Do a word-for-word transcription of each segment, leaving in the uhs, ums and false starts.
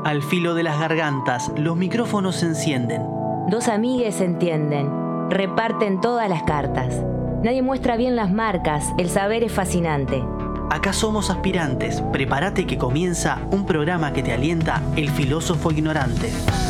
Al filo de las gargantas, los micrófonos se encienden. Dos amigues se entienden, reparten todas las cartas. Nadie muestra bien las marcas, el saber es fascinante. Acá somos aspirantes, prepárate que comienza un programa que te alienta el filósofo ignorante.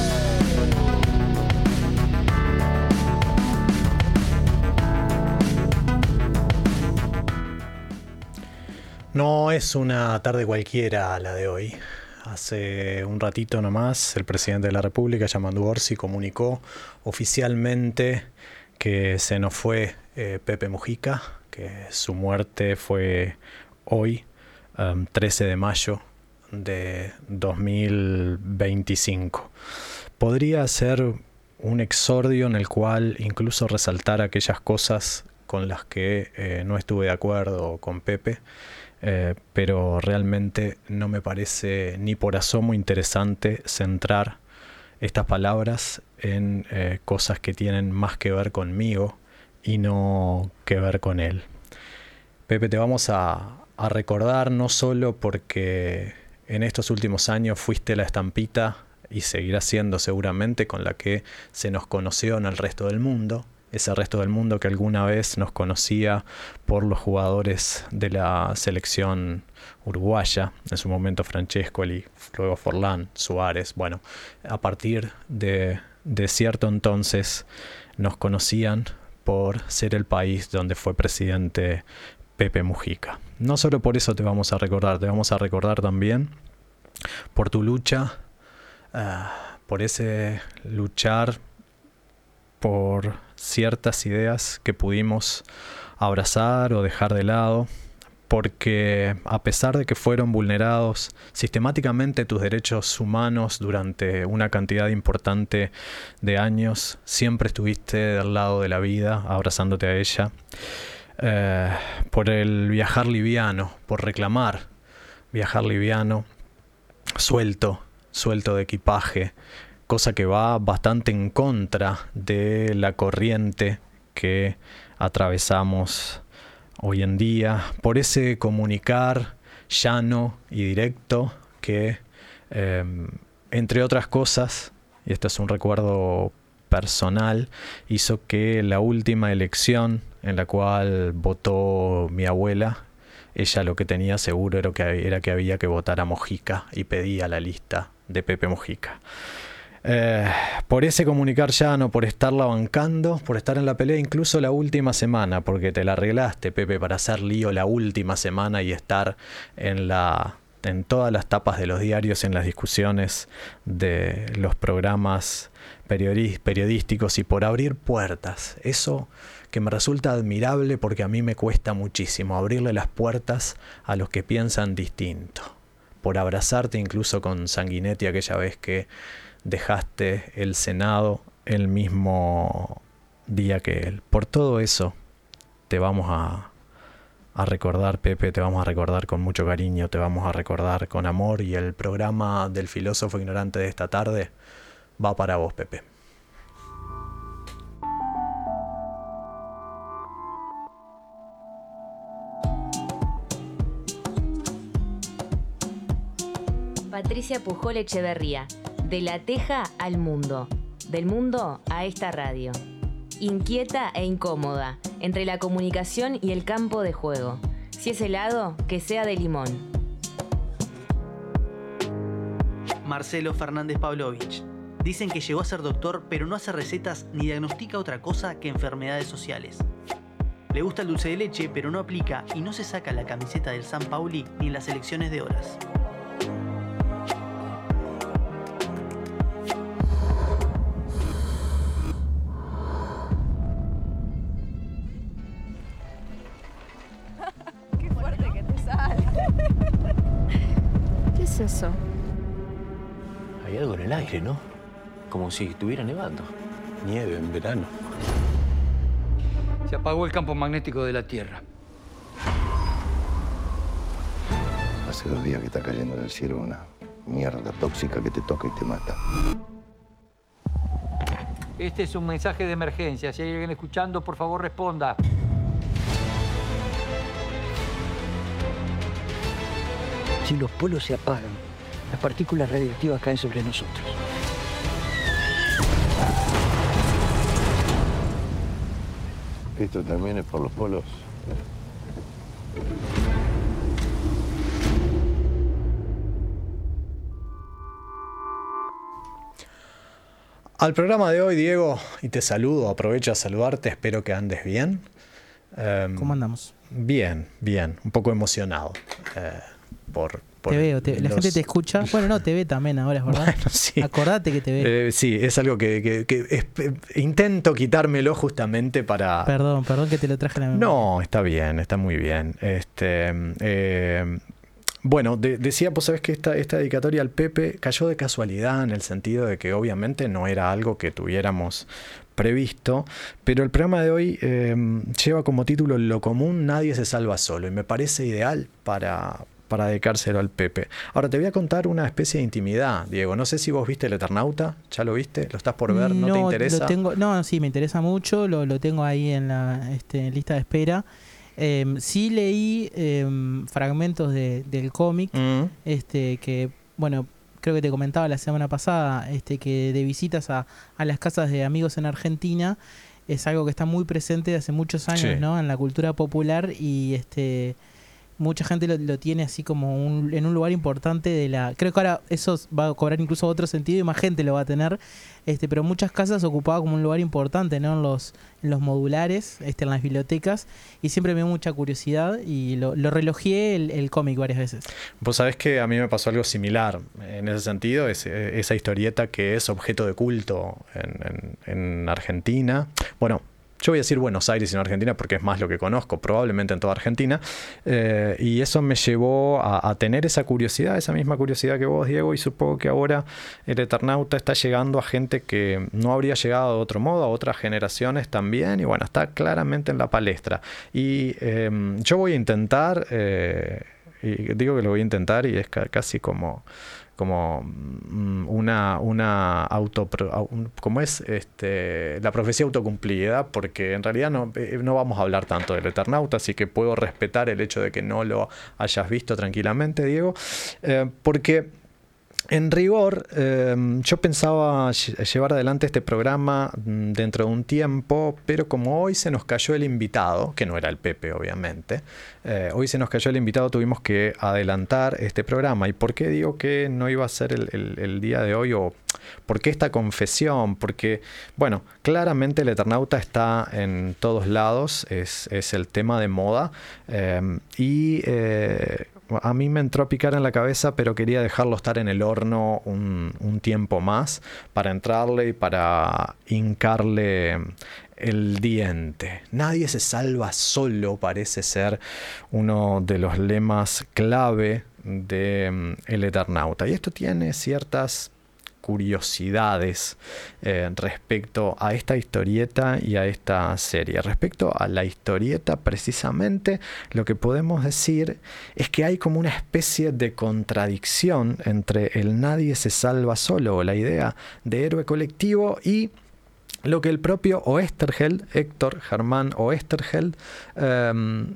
No es una tarde cualquiera la de hoy. Hace un ratito nomás el presidente de la República, Yamandu Orsi, comunicó oficialmente que se nos fue eh, Pepe Mujica, que su muerte fue hoy, um, trece de mayo de dos mil veinticinco. Podría ser un exordio en el cual incluso resaltar aquellas cosas con las que eh, no estuve de acuerdo con Pepe. Eh, pero realmente no me parece ni por asomo interesante centrar estas palabras en eh, cosas que tienen más que ver conmigo y no que ver con él. Pepe, te vamos a, a recordar no solo porque en estos últimos años fuiste la estampita y seguirás siendo seguramente con la que se nos conoció en el resto del mundo, ese resto del mundo que alguna vez nos conocía por los jugadores de la selección uruguaya, en su momento Francescoli, luego Forlán, Suárez. Bueno, a partir de, de cierto entonces nos conocían por ser el país donde fue presidente Pepe Mujica. No solo por eso te vamos a recordar, te vamos a recordar también por tu lucha, uh, por ese luchar por ciertas ideas que pudimos abrazar o dejar de lado, porque a pesar de que fueron vulnerados sistemáticamente tus derechos humanos durante una cantidad importante de años, siempre estuviste del lado de la vida, abrazándote a ella, eh, por el viajar liviano, por reclamar viajar liviano, suelto, suelto de equipaje, cosa que va bastante en contra de la corriente que atravesamos hoy en día, por ese comunicar llano y directo que, eh, entre otras cosas, y este es un recuerdo personal, hizo que la última elección en la cual votó mi abuela, ella lo que tenía seguro era que, era que había que votar a Mujica y pedía la lista de Pepe Mujica. Eh, por ese comunicar llano, por estarla bancando, por estar en la pelea incluso la última semana, porque te la arreglaste, Pepe, para hacer lío la última semana y estar en la en todas las tapas de los diarios, en las discusiones de los programas periodí- periodísticos y por abrir puertas. Eso que me resulta admirable porque a mí me cuesta muchísimo abrirle las puertas a los que piensan distinto. Por abrazarte incluso con Sanguinetti aquella vez que dejaste el Senado el mismo día que él. Por todo eso te vamos a, a recordar, Pepe, te vamos a recordar con mucho cariño, te vamos a recordar con amor, y el programa del filósofo ignorante de esta tarde va para vos, Pepe. Patricia Pujol Echeverría. De la teja al mundo, del mundo a esta radio. Inquieta e incómoda, entre la comunicación y el campo de juego. Si es helado, que sea de limón. Marcelo Fernández Pavlovich. Dicen que llegó a ser doctor, pero no hace recetas ni diagnostica otra cosa que enfermedades sociales. Le gusta el dulce de leche, pero no aplica y no se saca la camiseta del San Pauli ni en las elecciones de horas. ¿Qué es eso? Hay algo en el aire, ¿no? Como si estuviera nevando. Nieve en verano. Se apagó el campo magnético de la Tierra. Hace dos días que está cayendo del cielo una mierda tóxica que te toca y te mata. Este es un mensaje de emergencia. Si hay alguien escuchando, por favor, responda. Si los polos se apagan, Las partículas radiactivas caen sobre nosotros. Esto también es por los polos. Al programa de hoy, Diego, y te saludo, aprovecho a saludarte, espero que andes bien. Um, ¿Cómo andamos? Bien, bien, un poco emocionado. Eh, por, por te veo, te, los... la gente te escucha. Bueno, no, te ve también ahora, ¿verdad? Bueno, sí. Acordate que te ve. Eh, sí, es algo que, que, que es, eh, intento quitármelo justamente para... Perdón, perdón que te lo traje a la memoria. No, está bien, está muy bien. Este... Eh, Bueno, de, decía, pues sabes que esta, esta dedicatoria al Pepe cayó de casualidad en el sentido de que obviamente no era algo que tuviéramos previsto, pero el programa de hoy eh, lleva como título Lo común, nadie se salva solo, y me parece ideal para, para dedicárselo al Pepe. Ahora te voy a contar una especie de intimidad, Diego. No sé si vos viste El Eternauta, ¿ya lo viste? ¿Lo estás por ver? ¿No, no te interesa? Lo tengo, no, sí, me interesa mucho, lo, lo tengo ahí en la este, lista de espera. Eh, sí leí eh, fragmentos de, del cómic, mm. este que, bueno, creo que te comentaba la semana pasada, este que de visitas a, a las casas de amigos en Argentina es algo que está muy presente de hace muchos años, sí. ¿no? En la cultura popular, y este mucha gente lo, lo tiene así como un, en un lugar importante de la... Creo que ahora eso va a cobrar incluso otro sentido y más gente lo va a tener, este pero muchas casas ocupaba como un lugar importante, ¿no? En los, en los modulares, este en las bibliotecas, y siempre me dio mucha curiosidad y lo, lo relojeé el, el cómic varias veces. Vos sabés que a mí me pasó algo similar en ese sentido, es, esa historieta que es objeto de culto en, en, en Argentina. Bueno, yo voy a decir Buenos Aires y no Argentina porque es más lo que conozco, probablemente en toda Argentina. Eh, y eso me llevó a, a tener esa curiosidad, esa misma curiosidad que vos, Diego, y supongo que ahora el Eternauta está llegando a gente que no habría llegado de otro modo, a otras generaciones también, y bueno, está claramente en la palestra. Y eh, yo voy a intentar, eh, y digo que lo voy a intentar y es ca- casi como... como una una auto como es este la profecía autocumplida, porque en realidad no, no vamos a hablar tanto del Eternauta, así que puedo respetar el hecho de que no lo hayas visto tranquilamente, Diego, eh, porque en rigor, eh, yo pensaba llevar adelante este programa dentro de un tiempo, pero como hoy se nos cayó el invitado, que no era el Pepe obviamente, eh, hoy se nos cayó el invitado, tuvimos que adelantar este programa. ¿Y por qué digo que no iba a ser el, el, el día de hoy? ¿O por qué esta confesión? Porque, bueno, claramente el Eternauta está en todos lados, es, es el tema de moda, eh, y... Eh, a mí me entró a picar en la cabeza, pero quería dejarlo estar en el horno un, un tiempo más para entrarle y para hincarle el diente. Nadie se salva solo, parece ser uno de los lemas clave de um, El Eternauta. Y esto tiene ciertas curiosidades eh, respecto a esta historieta y a esta serie. Respecto a la historieta, precisamente lo que podemos decir es que hay como una especie de contradicción entre el nadie se salva solo, o la idea de héroe colectivo, y lo que el propio Oesterheld, Héctor Germán Oesterheld, eh,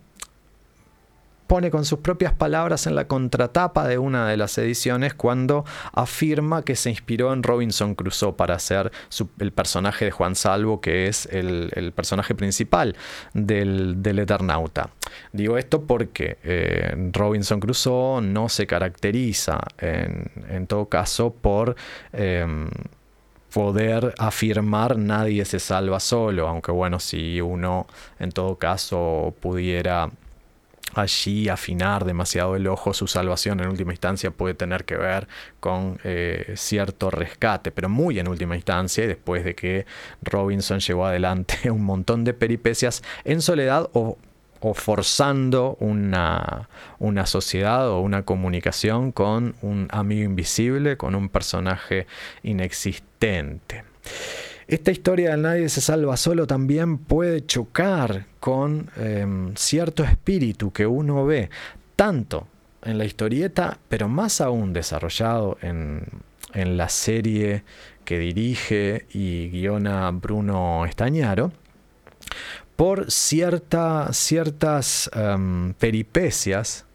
pone con sus propias palabras en la contratapa de una de las ediciones, cuando afirma que se inspiró en Robinson Crusoe para hacer su, el personaje de Juan Salvo, que es el, el personaje principal del, del Eternauta. Digo esto porque eh, Robinson Crusoe no se caracteriza en, en todo caso por... Eh, poder afirmar nadie se salva solo, aunque bueno, si uno en todo caso pudiera allí afinar demasiado el ojo, su salvación en última instancia puede tener que ver con eh, cierto rescate, pero muy en última instancia, y después de que Robinson llevó adelante un montón de peripecias en soledad o, o forzando una, una sociedad o una comunicación con un amigo invisible, con un personaje inexistente. Esta historia del nadie se salva solo también puede chocar con eh, cierto espíritu que uno ve tanto en la historieta, pero más aún desarrollado en, en la serie que dirige y guiona Bruno Estañaro, por cierta, ciertas um, peripecias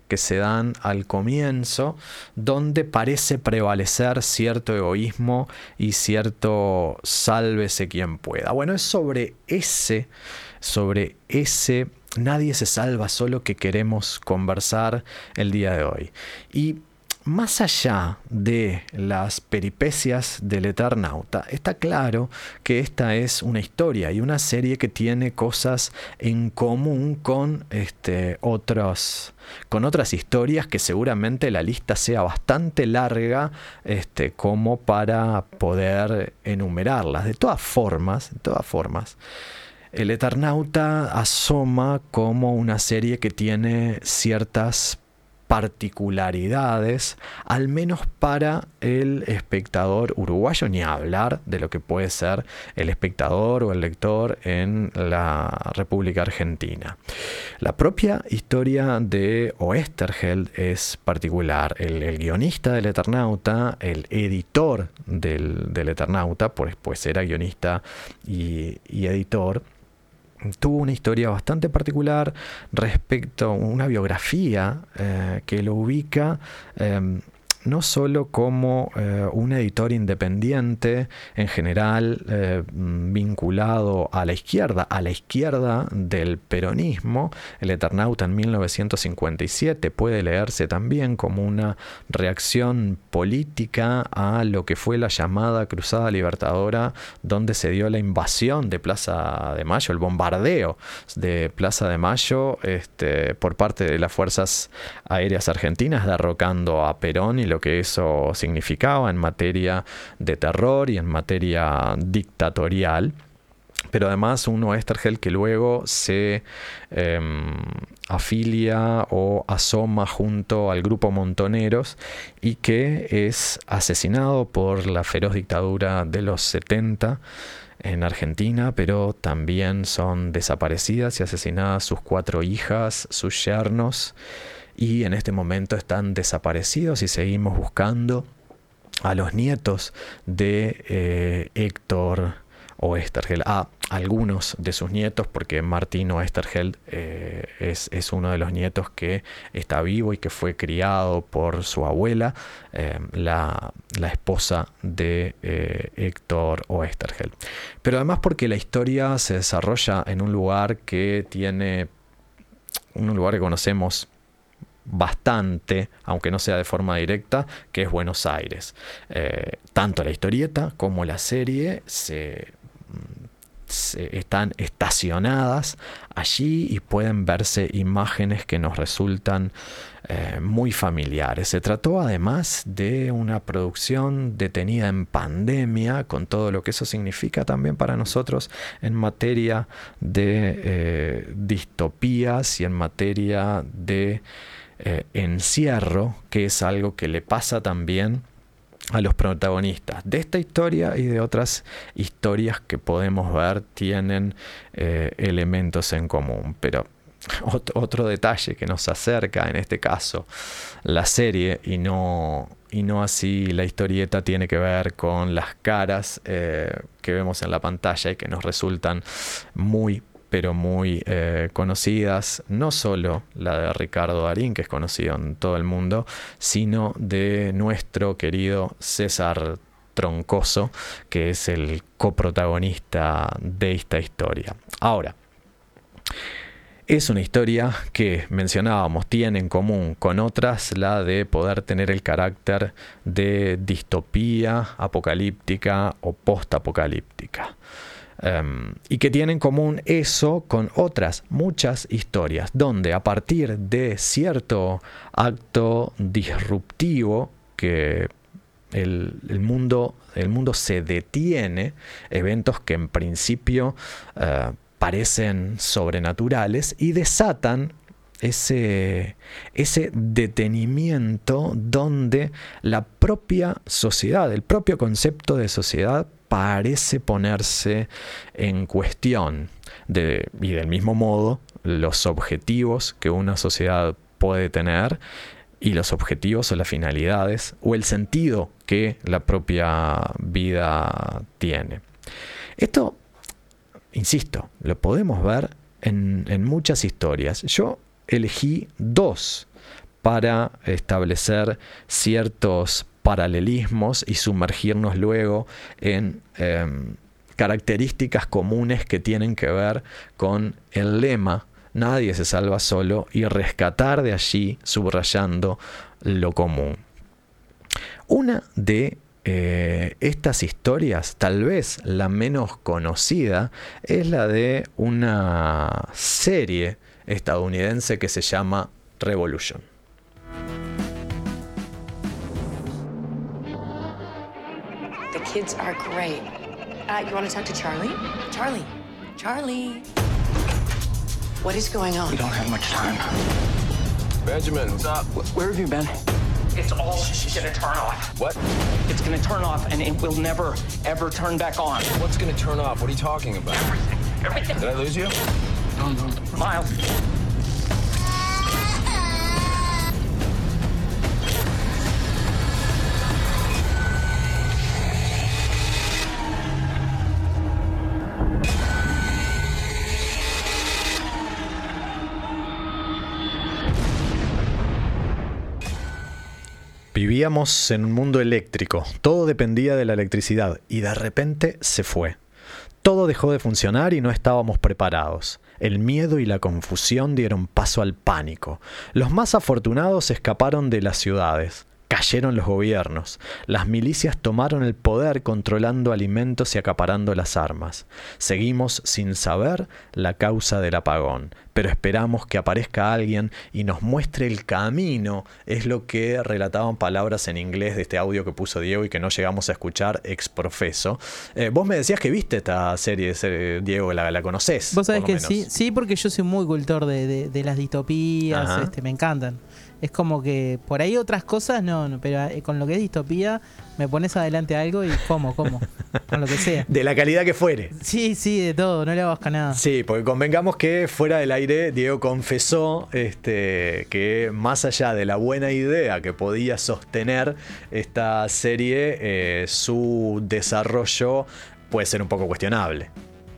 que se dan al comienzo, donde parece prevalecer cierto egoísmo y cierto sálvese quien pueda. Bueno, es sobre ese, sobre ese nadie se salva solo que queremos conversar el día de hoy. Y más allá de las peripecias del Eternauta, está claro que esta es una historia y una serie que tiene cosas en común con, este, otros, con otras historias, que seguramente la lista sea bastante larga, este, como para poder enumerarlas. De todas formas, de todas formas, el Eternauta asoma como una serie que tiene ciertas particularidades, al menos para el espectador uruguayo, ni hablar de lo que puede ser el espectador o el lector en la República Argentina. La propia historia de Oesterheld es particular. El, el guionista del Eternauta, el editor del, del Eternauta, pues, pues era guionista y, y editor, tuvo una historia bastante particular respecto a una biografía eh, que lo ubica eh, no solo como eh, un editor independiente, en general eh, vinculado a la izquierda, a la izquierda del peronismo. El Eternauta en mil novecientos cincuenta y siete puede leerse también como una reacción política a lo que fue la llamada Cruzada Libertadora, donde se dio la invasión de Plaza de Mayo, el bombardeo de Plaza de Mayo este, por parte de las Fuerzas Aéreas Argentinas, derrocando a Perón y lo que eso significaba en materia de terror y en materia dictatorial. Pero además un Oesterheld que luego se eh, afilia o asoma junto al grupo Montoneros y que es asesinado por la feroz dictadura de los setenta en Argentina, pero también son desaparecidas y asesinadas sus cuatro hijas, sus yernos, y en este momento están desaparecidos y seguimos buscando a los nietos de eh, Héctor Oesterheld, a algunos de sus nietos, porque Martín Oesterheld eh, es, es uno de los nietos que está vivo y que fue criado por su abuela, eh, la, la esposa de eh, Héctor Oesterheld. Pero además porque la historia se desarrolla en un lugar que tiene, un lugar que conocemos bastante, aunque no sea de forma directa, que es Buenos Aires. Eh, tanto la historieta como la serie se, se están estacionadas allí y pueden verse imágenes que nos resultan eh, muy familiares. Se trató además de una producción detenida en pandemia, con todo lo que eso significa también para nosotros en materia de eh, distopías y en materia de Eh, encierro, que es algo que le pasa también a los protagonistas de esta historia y de otras historias que podemos ver tienen eh, elementos en común. Pero otro, otro detalle que nos acerca, en este caso la serie y no, y no así la historieta, tiene que ver con las caras eh, que vemos en la pantalla y que nos resultan muy pero muy eh, conocidas, no solo la de Ricardo Darín, que es conocido en todo el mundo, sino de nuestro querido César Troncoso, que es el coprotagonista de esta historia. Ahora, es una historia que, mencionábamos, tiene en común con otras la de poder tener el carácter de distopía apocalíptica o postapocalíptica. Um, y que tiene en común eso con otras muchas historias, donde a partir de cierto acto disruptivo que el, el, mundo, el mundo se detiene, eventos que en principio uh, parecen sobrenaturales y desatan ese, ese detenimiento donde la propia sociedad, el propio concepto de sociedad parece ponerse en cuestión, de, y del mismo modo los objetivos que una sociedad puede tener y los objetivos o las finalidades o el sentido que la propia vida tiene. Esto, insisto, lo podemos ver en, en muchas historias. Yo elegí dos para establecer ciertos paralelismos y sumergirnos luego en eh, características comunes que tienen que ver con el lema "Nadie se salva solo" y rescatar de allí, subrayando lo común. Una de eh, estas historias, tal vez la menos conocida, es la de una serie estadounidense que se llama Revolution. The kids are great. Uh, you want to talk to Charlie? Charlie, Charlie. What is going on? We don't have much time. Benjamin, what's up? Where have you been? It's all gonna turn off. What? It's gonna turn off and it will never, ever turn back on. What's gonna turn off? What are you talking about? Everything. Everything. Did I lose you? No, no. Miles. Vivíamos en un mundo eléctrico, todo dependía de la electricidad y de repente se fue. Todo dejó de funcionar y no estábamos preparados. El miedo y la confusión dieron paso al pánico. Los más afortunados escaparon de las ciudades. Cayeron los gobiernos. Las milicias tomaron el poder controlando alimentos y acaparando las armas. Seguimos sin saber la causa del apagón, pero esperamos que aparezca alguien y nos muestre el camino. Es lo que relataban palabras en inglés de este audio que puso Diego y que no llegamos a escuchar ex profeso. Eh, vos me decías que viste esta serie, Diego, la, la conocés. Vos sabés que sí, sí, porque yo soy muy cultor de, de, de las distopías, este, me encantan. Es como que por ahí otras cosas no, no, pero con lo que es distopía me pones adelante algo y como, como, con lo que sea. De la calidad que fuere. Sí, sí, de todo, no le hagas nada. Sí, porque convengamos que fuera del aire Diego confesó este, que más allá de la buena idea que podía sostener esta serie, eh, su desarrollo puede ser un poco cuestionable.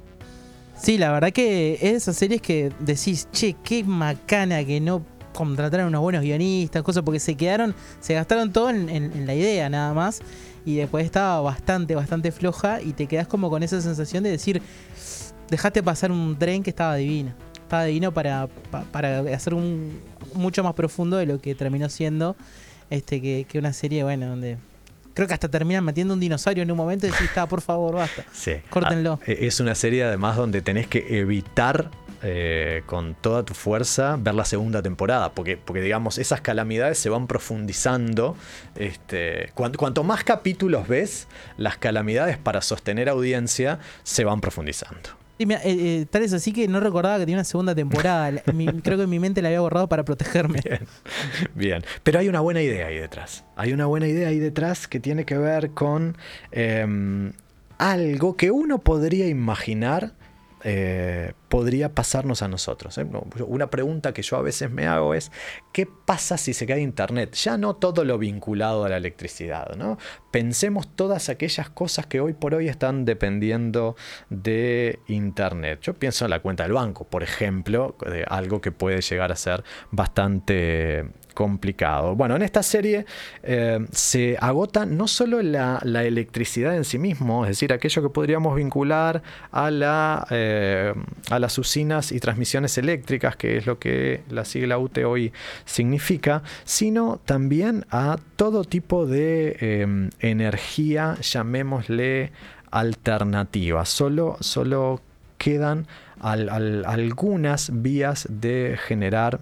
Sí, la verdad que es esas series que decís, che, qué macana que no contrataron unos buenos guionistas, cosas, porque se quedaron, se gastaron todo en, en, en la idea nada más, y después estaba bastante, bastante floja, y te quedás como con esa sensación de decir, dejaste pasar un tren que estaba divino, estaba divino para, para, para hacer un mucho más profundo de lo que terminó siendo, este que, que una serie, bueno, donde creo que hasta terminan metiendo un dinosaurio en un momento y decís, está, por favor, basta, sí. Córtenlo. Ah, es una serie además donde tenés que evitar Eh, con toda tu fuerza ver la segunda temporada, porque, porque digamos esas calamidades se van profundizando, este, cuanto, cuanto más capítulos ves, las calamidades para sostener audiencia se van profundizando. Sí, mira, eh, eh, tal es así que no recordaba que tenía una segunda temporada. Mi, creo que en mi mente la había borrado para protegerme. Bien, bien, pero hay una buena idea ahí detrás, hay una buena idea ahí detrás que tiene que ver con eh, algo que uno podría imaginar Eh, podría pasarnos a nosotros. ¿eh? Una pregunta que yo a veces me hago es, ¿qué pasa si se cae internet? Ya no todo lo vinculado a la electricidad, ¿no? Pensemos todas aquellas cosas que hoy por hoy están dependiendo de internet. Yo pienso en la cuenta del banco, por ejemplo, de algo que puede llegar a ser bastante complicado. Bueno, en esta serie eh, se agota no solo la, la electricidad en sí mismo, es decir, aquello que podríamos vincular a, la, eh, a las usinas y transmisiones eléctricas, que es lo que la sigla U T hoy significa, sino también a todo tipo de eh, energía, llamémosle alternativa. Solo, solo quedan al, al, algunas vías de generar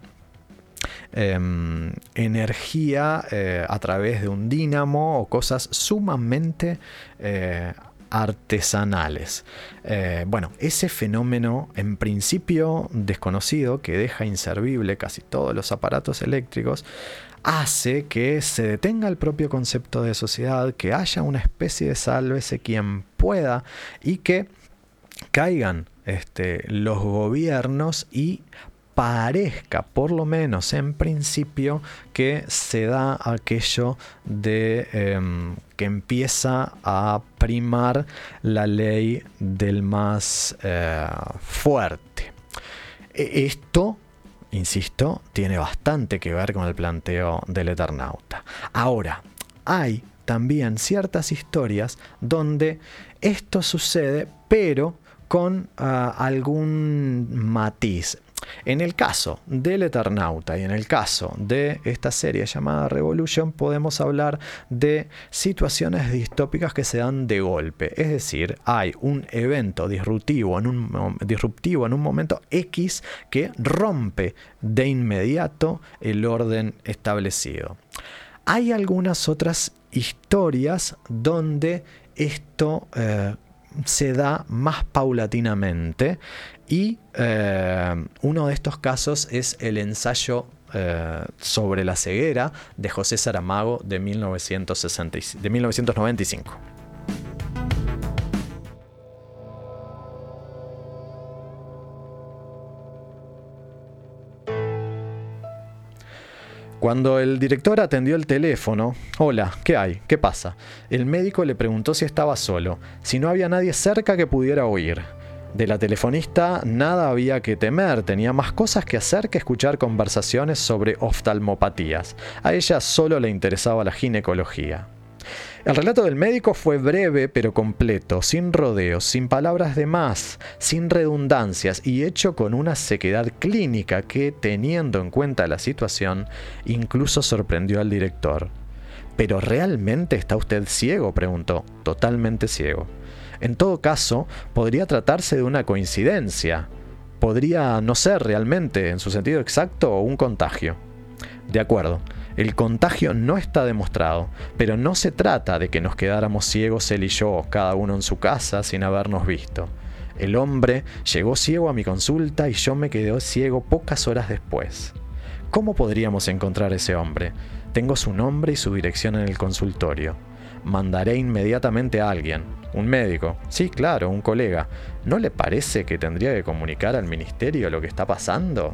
Eh, energía eh, a través de un dínamo o cosas sumamente eh, artesanales. Eh, bueno, ese fenómeno en principio desconocido que deja inservible casi todos los aparatos eléctricos hace que se detenga el propio concepto de sociedad, que haya una especie de sálvese quien pueda y que caigan este, los gobiernos y parezca, por lo menos en principio, que se da aquello de eh, que empieza a primar la ley del más eh, fuerte. Esto insisto, tiene bastante que ver con el planteo del Eternauta. Ahora, hay también ciertas historias donde esto sucede, pero con uh, algún matiz. En el caso del Eternauta y en el caso de esta serie llamada Revolution, podemos hablar de situaciones distópicas que se dan de golpe. Es decir, hay un evento disruptivo en un, disruptivo en un momento X que rompe de inmediato el orden establecido. Hay algunas otras historias donde esto eh, se da más paulatinamente y eh, uno de estos casos es el ensayo eh, sobre la ceguera de José Saramago de mil novecientos sesenta, de mil novecientos noventa y cinco. Cuando el director atendió el teléfono, hola, ¿qué hay? ¿Qué pasa? El médico le preguntó si estaba solo, si no había nadie cerca que pudiera oír. De la telefonista nada había que temer, tenía más cosas que hacer que escuchar conversaciones sobre oftalmopatías. A ella solo le interesaba la ginecología. El relato del médico fue breve pero completo, sin rodeos, sin palabras de más, sin redundancias y hecho con una sequedad clínica que, teniendo en cuenta la situación, incluso sorprendió al director. ¿Pero realmente está usted ciego?, preguntó. Totalmente ciego. En todo caso, podría tratarse de una coincidencia. Podría no ser realmente, en su sentido exacto, un contagio. De acuerdo. El contagio no está demostrado, pero no se trata de que nos quedáramos ciegos él y yo, cada uno en su casa, sin habernos visto. El hombre llegó ciego a mi consulta y yo me quedé ciego pocas horas después. ¿Cómo podríamos encontrar a ese hombre? Tengo su nombre y su dirección en el consultorio. Mandaré inmediatamente a alguien. ¿Un médico? Sí, claro, un colega. ¿No le parece que tendría que comunicar al ministerio lo que está pasando?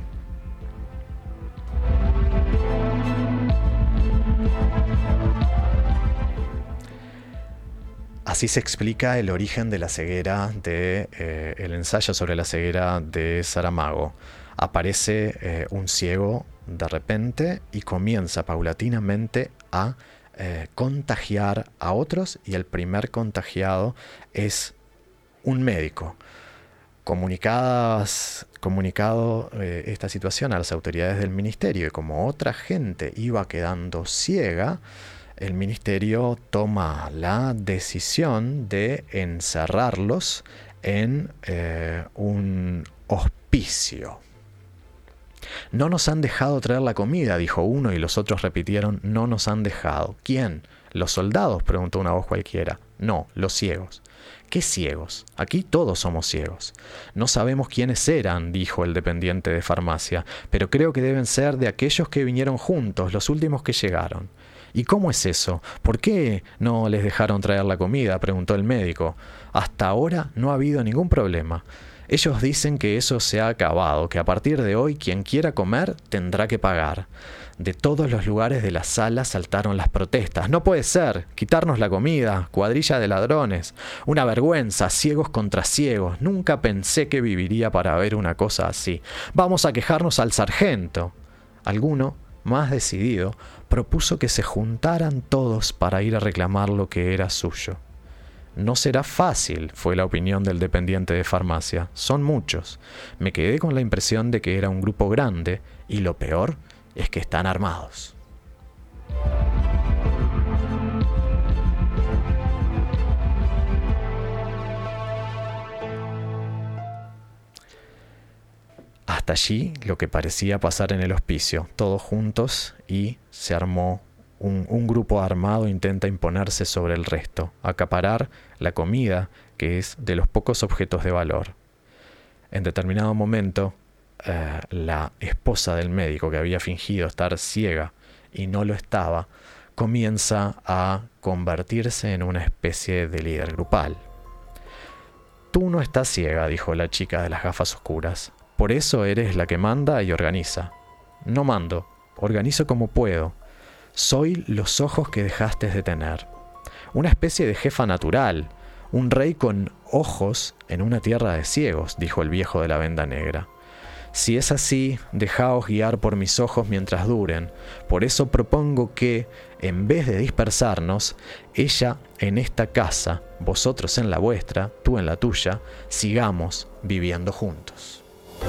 Así se explica el origen de la ceguera, de, eh, el ensayo sobre la ceguera de Saramago. Aparece eh, un ciego de repente y comienza paulatinamente a eh, contagiar a otros, y el primer contagiado es un médico. Comunicadas, comunicado eh, esta situación a las autoridades del ministerio, y como otra gente iba quedando ciega, el ministerio toma la decisión de encerrarlos en eh, un hospicio. No nos han dejado traer la comida, dijo uno, y los otros repitieron, no nos han dejado. ¿Quién? ¿Los soldados?, preguntó una voz cualquiera. No, los ciegos. ¿Qué ciegos? Aquí todos somos ciegos. No sabemos quiénes eran, dijo el dependiente de farmacia, pero creo que deben ser de aquellos que vinieron juntos, los últimos que llegaron. ¿Y cómo es eso? ¿Por qué no les dejaron traer la comida?, preguntó el médico. Hasta ahora no ha habido ningún problema. Ellos dicen que eso se ha acabado, que a partir de hoy quien quiera comer tendrá que pagar. De todos los lugares de la sala saltaron las protestas. No puede ser, quitarnos la comida, cuadrilla de ladrones, una vergüenza, ciegos contra ciegos. Nunca pensé que viviría para ver una cosa así. Vamos a quejarnos al sargento. Alguno, más decidido, propuso que se juntaran todos para ir a reclamar lo que era suyo. No será fácil, fue la opinión del dependiente de farmacia. Son muchos. Me quedé con la impresión de que era un grupo grande, y lo peor es que están armados. Hasta allí lo que parecía pasar en el hospicio, todos juntos, y se armó un, un grupo armado intenta imponerse sobre el resto, acaparar la comida, que es de los pocos objetos de valor. En determinado momento, eh, la esposa del médico, que había fingido estar ciega y no lo estaba, comienza a convertirse en una especie de líder grupal. Tú no estás ciega, dijo la chica de las gafas oscuras. Por eso eres la que manda y organiza. No mando, organizo como puedo. Soy los ojos que dejaste de tener. Una especie de jefa natural, un rey con ojos en una tierra de ciegos, dijo el viejo de la venda negra. Si es así, dejaos guiar por mis ojos mientras duren. Por eso propongo que, en vez de dispersarnos, ella en esta casa, vosotros en la vuestra, tú en la tuya, sigamos viviendo juntos.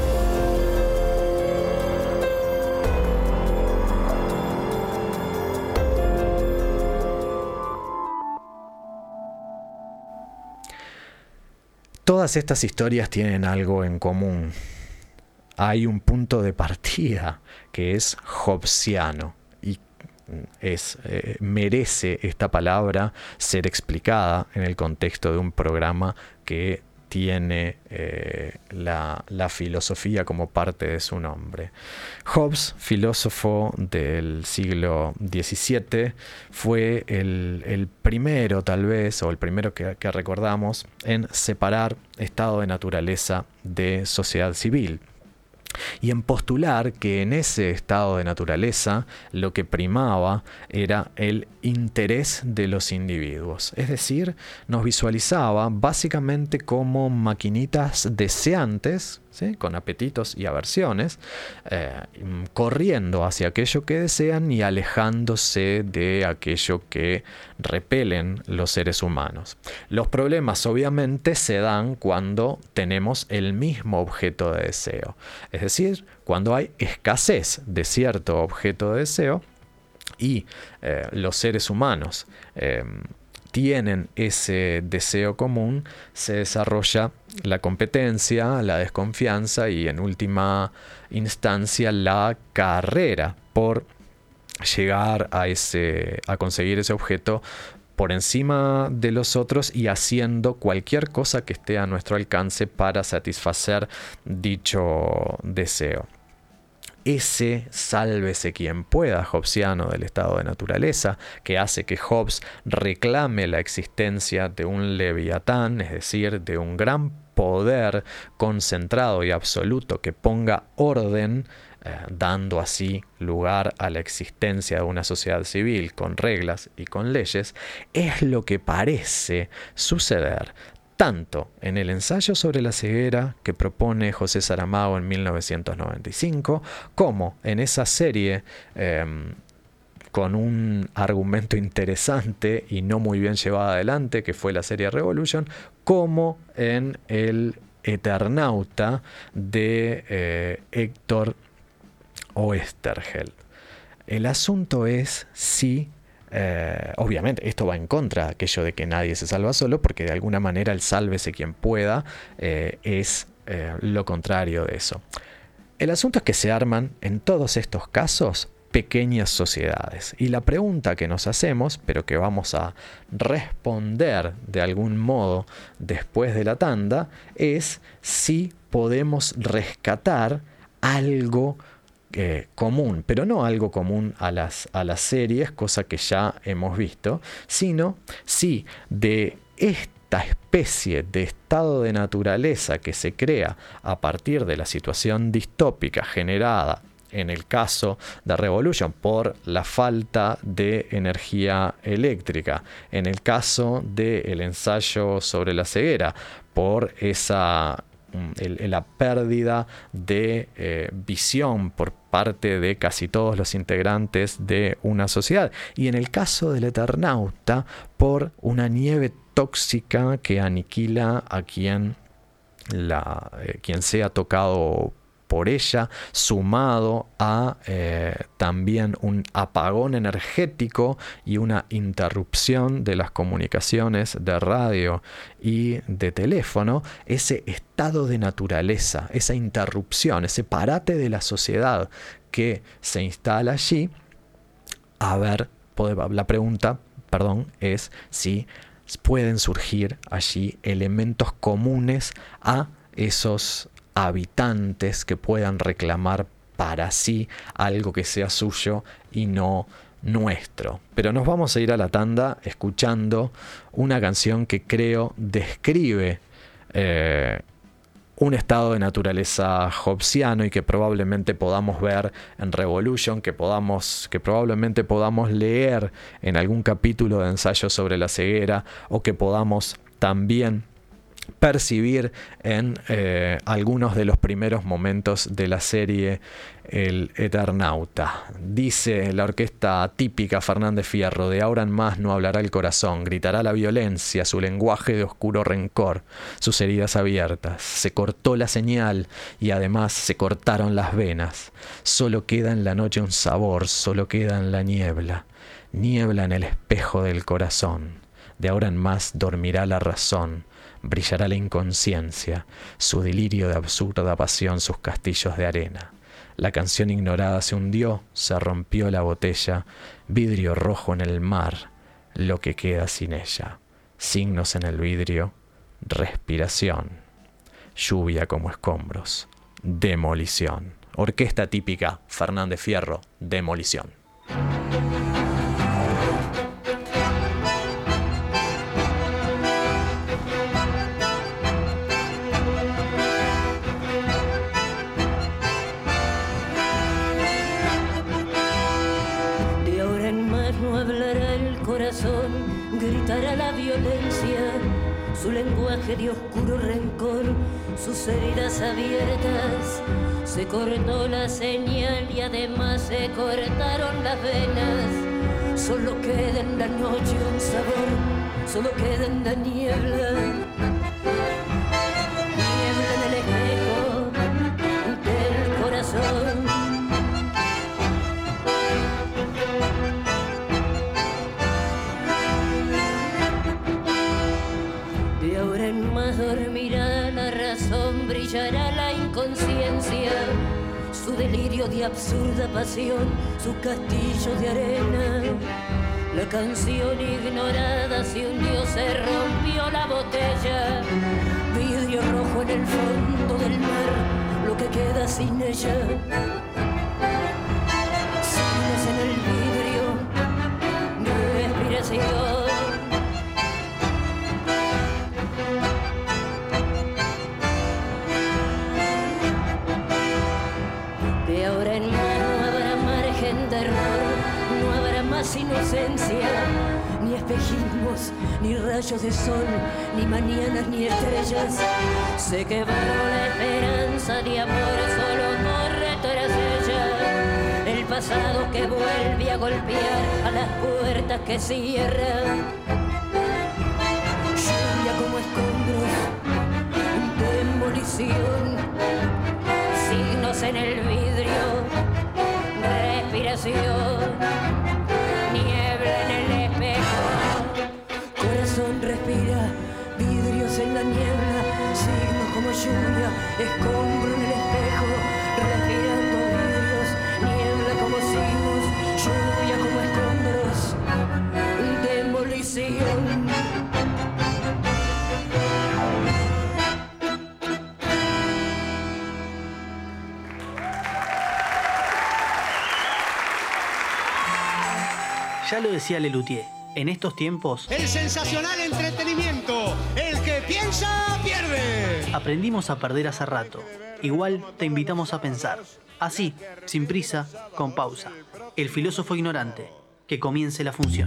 Todas estas historias tienen algo en común. Hay un punto de partida que es hobbesiano y es, eh, merece esta palabra ser explicada en el contexto de un programa que tiene eh, la, la filosofía como parte de su nombre. Hobbes, filósofo del siglo diecisiete, fue el, el primero tal vez, o el primero que, que recordamos, en separar estado de naturaleza de sociedad civil. Y en postular que en ese estado de naturaleza lo que primaba era el interés de los individuos. Es decir, nos visualizaba básicamente como maquinitas deseantes, ¿sí?, con apetitos y aversiones, eh, corriendo hacia aquello que desean y alejándose de aquello que repelen los seres humanos. Los problemas obviamente se dan cuando tenemos el mismo objeto de deseo. Es decir, cuando hay escasez de cierto objeto de deseo y eh, los seres humanos eh, tienen ese deseo común, se desarrolla la competencia, la desconfianza y en última instancia la carrera por llegar a, ese, a conseguir ese objeto por encima de los otros y haciendo cualquier cosa que esté a nuestro alcance para satisfacer dicho deseo. Ese sálvese quien pueda hobbesiano del estado de naturaleza, que hace que Hobbes reclame la existencia de un leviatán, es decir, de un gran poder concentrado y absoluto que ponga orden, eh, dando así lugar a la existencia de una sociedad civil con reglas y con leyes, es lo que parece suceder tanto en el ensayo sobre la ceguera que propone José Saramago en mil novecientos noventa y cinco, como en esa serie eh, con un argumento interesante y no muy bien llevada adelante, que fue la serie Revolution, como en el Eternauta de eh, Héctor Oesterheld. El asunto es si Eh, obviamente esto va en contra de aquello de que nadie se salva solo, porque de alguna manera el sálvese quien pueda eh, es eh, lo contrario de eso. El asunto es que se arman en todos estos casos pequeñas sociedades, y la pregunta que nos hacemos, pero que vamos a responder de algún modo después de la tanda, es si podemos rescatar algo Eh, común, pero no algo común a las, a las series, cosa que ya hemos visto, sino si de esta especie de estado de naturaleza que se crea a partir de la situación distópica generada en el caso de Revolution por la falta de energía eléctrica, en el caso del ensayo sobre la ceguera por esa El, la pérdida de eh, visión por parte de casi todos los integrantes de una sociedad, y en el caso del Eternauta por una nieve tóxica que aniquila a quien, la, eh, quien sea tocado por ella, sumado a eh, también un apagón energético y una interrupción de las comunicaciones de radio y de teléfono. Ese estado de naturaleza, esa interrupción, ese parate de la sociedad que se instala allí, a ver, la pregunta, perdón, es si pueden surgir allí elementos comunes a esos habitantes que puedan reclamar para sí algo que sea suyo y no nuestro. Pero nos vamos a ir a la tanda escuchando una canción que creo describe eh, un estado de naturaleza hobbesiano y que probablemente podamos ver en Revolution, que, podamos, que probablemente podamos leer en algún capítulo de ensayo sobre la ceguera, o que podamos también percibir en eh, algunos de los primeros momentos de la serie El Eternauta. Dice la orquesta típica Fernández Fierro: de ahora en más no hablará el corazón, gritará la violencia, su lenguaje de oscuro rencor, sus heridas abiertas. Se cortó la señal y además se cortaron las venas. Solo queda en la noche un sabor, solo queda en la niebla, niebla en el espejo del corazón. De ahora en más dormirá la razón, brillará la inconsciencia, su delirio de absurda pasión, sus castillos de arena. La canción ignorada se hundió, se rompió la botella, vidrio rojo en el mar, lo que queda sin ella. Signos en el vidrio, respiración, lluvia como escombros, demolición. Orquesta típica Fernández Fierro, Demolición. Gritará la violencia, su lenguaje de oscuro rencor, sus heridas abiertas. Se cortó la señal y además se cortaron las venas. Solo queda en la noche un sabor, solo queda en la niebla. Niebla en el espejo del corazón. Dormirá la razón, brillará la inconsciencia, su delirio de absurda pasión, sus castillos de arena. La canción ignorada se hundió, se rompió la botella, vidrio rojo en el fondo del mar, lo que queda sin ella. Signos en el vidrio, respiración. Inocencia, ni espejismos, ni rayos de sol, ni mañanas, ni estrellas. Se quebró la esperanza de amor, solo corre tras ella. El pasado que vuelve a golpear a las puertas que cierran. Lluvia como escombros, demolición. Signos en el vidrio, respiración. Niebla en el espejo, corazón respira, vidrios en la niebla, signos como lluvia, escombro en el espejo, respirando vidrios, niebla como signos, lluvia como escombros, demolición. Ya lo decía Lelutier, en estos tiempos... El sensacional entretenimiento, el que piensa, pierde. Aprendimos a perder hace rato. Igual te invitamos a pensar. Así, sin prisa, con pausa. El filósofo ignorante. Que comience la función.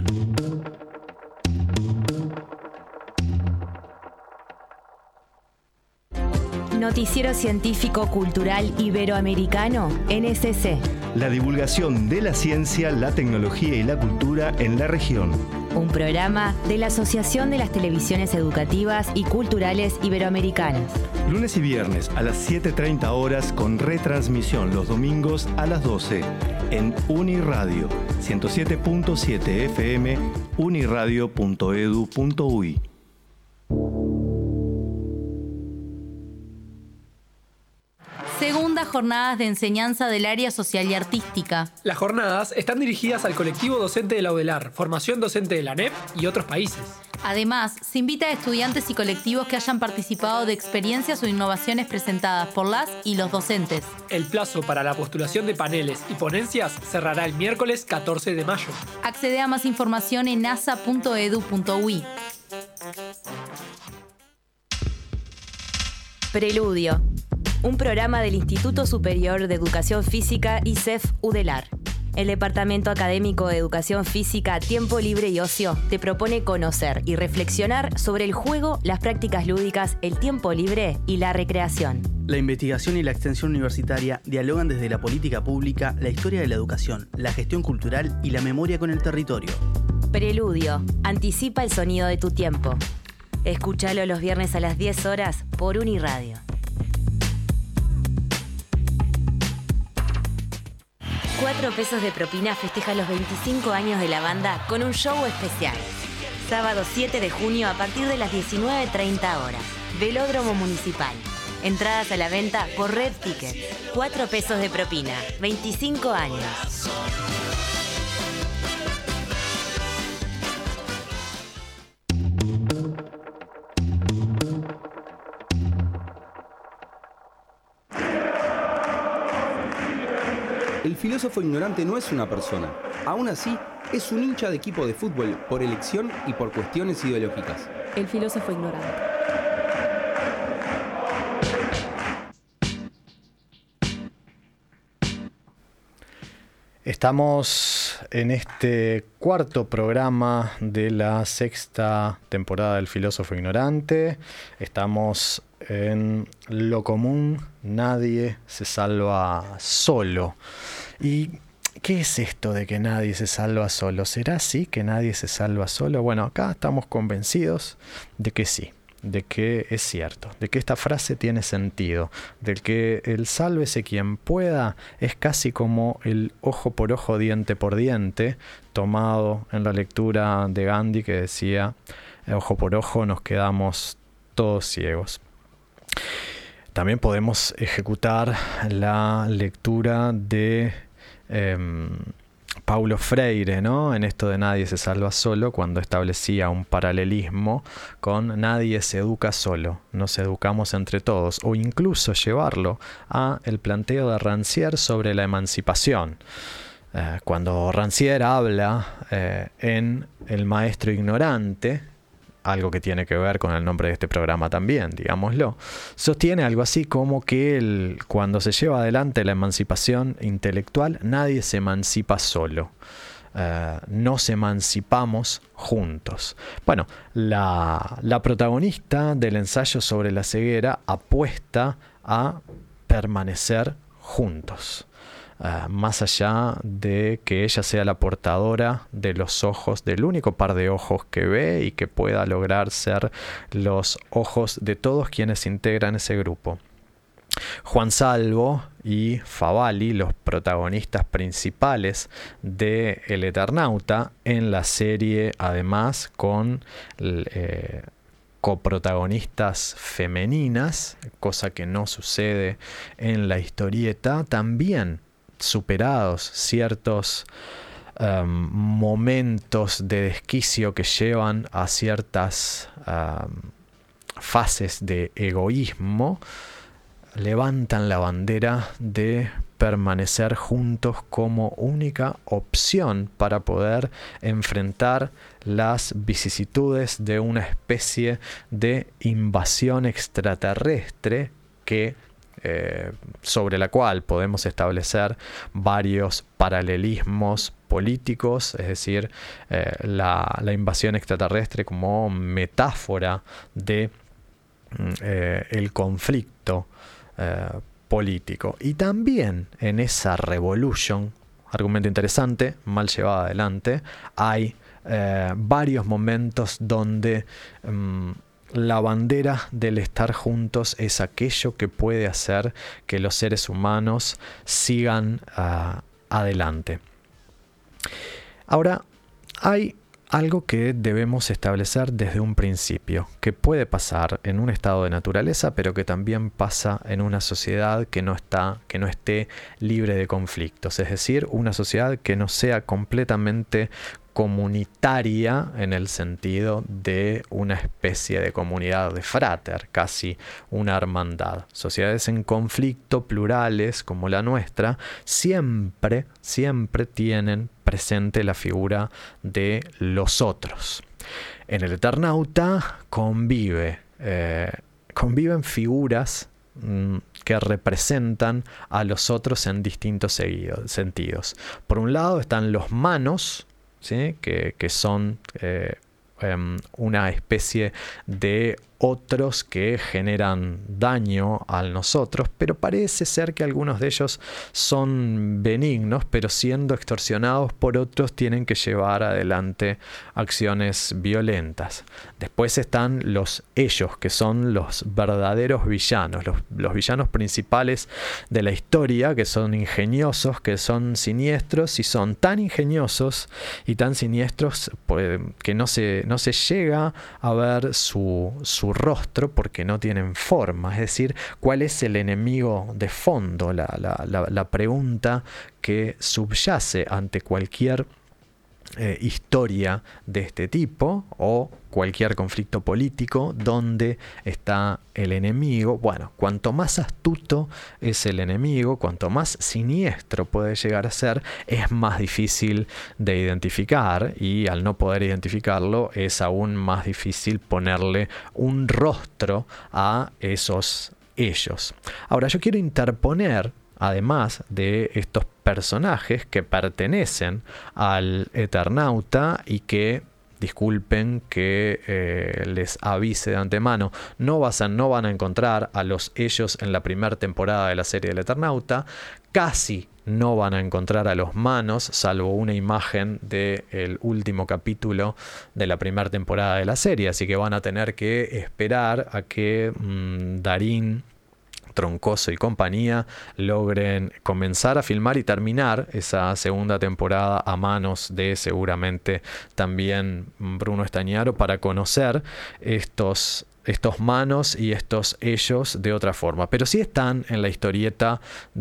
Noticiero Científico Cultural Iberoamericano, N S C. La divulgación de la ciencia, la tecnología y la cultura en la región. Un programa de la Asociación de las Televisiones Educativas y Culturales Iberoamericanas. Lunes y viernes a las siete treinta horas con retransmisión los domingos a las doce en Uniradio ciento siete punto siete F M, uniradio punto edu punto uy. Segundas jornadas de enseñanza del área social y artística. Las jornadas están dirigidas al colectivo docente de la UDELAR, formación docente de la A N E P y otros países. Además, se invita a estudiantes y colectivos que hayan participado de experiencias o innovaciones presentadas por las y los docentes. El plazo para la postulación de paneles y ponencias cerrará el miércoles catorce de mayo. Accede a más información en asa punto edu punto uy. Preludio. Un programa del Instituto Superior de Educación Física I S E F UDELAR. El Departamento Académico de Educación Física, Tiempo Libre y Ocio te propone conocer y reflexionar sobre el juego, las prácticas lúdicas, el tiempo libre y la recreación. La investigación y la extensión universitaria dialogan desde la política pública, la historia de la educación, la gestión cultural y la memoria con el territorio. Preludio, anticipa el sonido de tu tiempo. Escúchalo los viernes a las diez horas por Uniradio. Cuatro pesos de propina festeja los veinticinco años de la banda con un show especial. Sábado siete de junio a partir de las diecinueve treinta horas. Velódromo Municipal. Entradas a la venta por Red Ticket. Cuatro pesos de propina. veinticinco años. El filósofo ignorante no es una persona. Aún así, es un hincha de equipo de fútbol por elección y por cuestiones ideológicas. El filósofo ignorante. Estamos en este cuarto programa de la sexta temporada del Filósofo Ignorante. Estamos en Lo Común, Nadie se salva solo. ¿Y qué es esto de que nadie se salva solo? ¿Será así que nadie se salva solo? Bueno, acá estamos convencidos de que sí. De que es cierto, de que esta frase tiene sentido, de que el sálvese quien pueda es casi como el ojo por ojo, diente por diente, tomado en la lectura de Gandhi que decía, ojo por ojo nos quedamos todos ciegos. También podemos ejecutar la lectura de eh, Paulo Freire, ¿no? En esto de nadie se salva solo, cuando establecía un paralelismo con nadie se educa solo, nos educamos entre todos, o incluso llevarlo a el planteo de Rancière sobre la emancipación. Eh, cuando Rancière habla eh, en El maestro ignorante, algo que tiene que ver con el nombre de este programa también, digámoslo, sostiene algo así como que el, cuando se lleva adelante la emancipación intelectual, nadie se emancipa solo. Uh, nos emancipamos juntos. Bueno, la, la protagonista del ensayo sobre la ceguera apuesta a permanecer juntos. Uh, más allá de que ella sea la portadora de los ojos, del único par de ojos que ve y que pueda lograr ser los ojos de todos quienes integran ese grupo. Juan Salvo y Favalli, los protagonistas principales de El Eternauta, en la serie además con eh, coprotagonistas femeninas, cosa que no sucede en la historieta, también superados ciertos um, momentos de desquicio que llevan a ciertas um, fases de egoísmo, levantan la bandera de permanecer juntos como única opción para poder enfrentar las vicisitudes de una especie de invasión extraterrestre que Eh, sobre la cual podemos establecer varios paralelismos políticos, es decir, eh, la, la invasión extraterrestre como metáfora de eh, el conflicto eh, político. Y también en esa revolution, argumento interesante, mal llevada adelante, hay eh, varios momentos donde um, la bandera del estar juntos es aquello que puede hacer que los seres humanos sigan uh, adelante. Ahora, hay algo que debemos establecer desde un principio, que puede pasar en un estado de naturaleza, pero que también pasa en una sociedad que no está, que no esté libre de conflictos, es decir, una sociedad que no sea completamente comunitaria en el sentido de una especie de comunidad de frater, casi una hermandad. Sociedades en conflicto, plurales como la nuestra, siempre, siempre tienen presente la figura de los otros. En El Eternauta convive, eh, conviven figuras mmm, que representan a los otros en distintos seguidos, sentidos. Por un lado están los manos, ¿sí? que, que son eh, um, una especie de otros que generan daño a nosotros, pero parece ser que algunos de ellos son benignos, pero siendo extorsionados por otros tienen que llevar adelante acciones violentas. Después están los ellos, que son los verdaderos villanos, los, los villanos principales de la historia, que son ingeniosos, que son siniestros, y son tan ingeniosos y tan siniestros pues, que no se, no se llega a ver su, su rostro porque no tienen forma. Es decir, ¿cuál es el enemigo de fondo? La, la, la, la pregunta que subyace ante cualquier eh, historia de este tipo o cualquier conflicto político. ¿Dónde está el enemigo? Bueno, cuanto más astuto es el enemigo, cuanto más siniestro puede llegar a ser, es más difícil de identificar, y al no poder identificarlo es aún más difícil ponerle un rostro a esos ellos. Ahora, yo quiero interponer, además de estos personajes que pertenecen al Eternauta y que, disculpen que eh, les avise de antemano, no, vas a, no van a encontrar a los ellos en la primera temporada de la serie del Eternauta, casi no van a encontrar a los manos, salvo una imagen del último capítulo de la primera temporada de la serie, así que van a tener que esperar a que mmm, Darín, Troncoso y compañía logren comenzar a filmar y terminar esa segunda temporada a manos de seguramente también Bruno Estañaro, para conocer estos estos manos y estos ellos de otra forma. Pero sí están en la historieta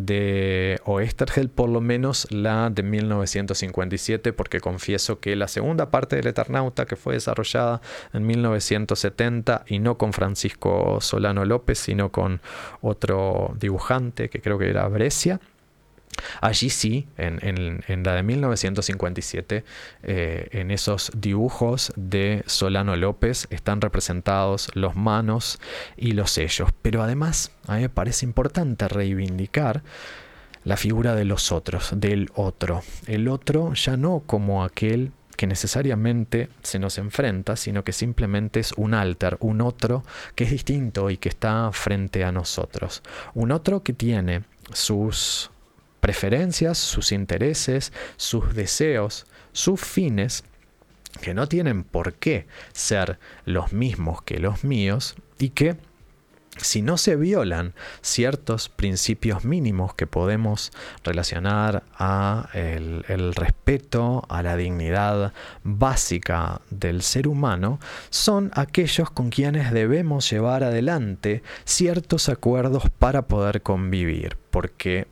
de Oesterheld, por lo menos la de mil novecientos cincuenta y siete, porque confieso que la segunda parte del Eternauta, que fue desarrollada en mil novecientos setenta y no con Francisco Solano López, sino con otro dibujante que creo que era Brescia, allí sí, en, en, en la de mil novecientos cincuenta y siete, eh, en esos dibujos de Solano López están representados los manos y los sellos. Pero además, a mí me parece importante reivindicar la figura de los otros, del otro. El otro ya no como aquel que necesariamente se nos enfrenta, sino que simplemente es un alter, un otro que es distinto y que está frente a nosotros. Un otro que tiene sus preferencias, sus intereses, sus deseos, sus fines, que no tienen por qué ser los mismos que los míos, y que si no se violan ciertos principios mínimos que podemos relacionar a el, el respeto, a la dignidad básica del ser humano, son aquellos con quienes debemos llevar adelante ciertos acuerdos para poder convivir, porque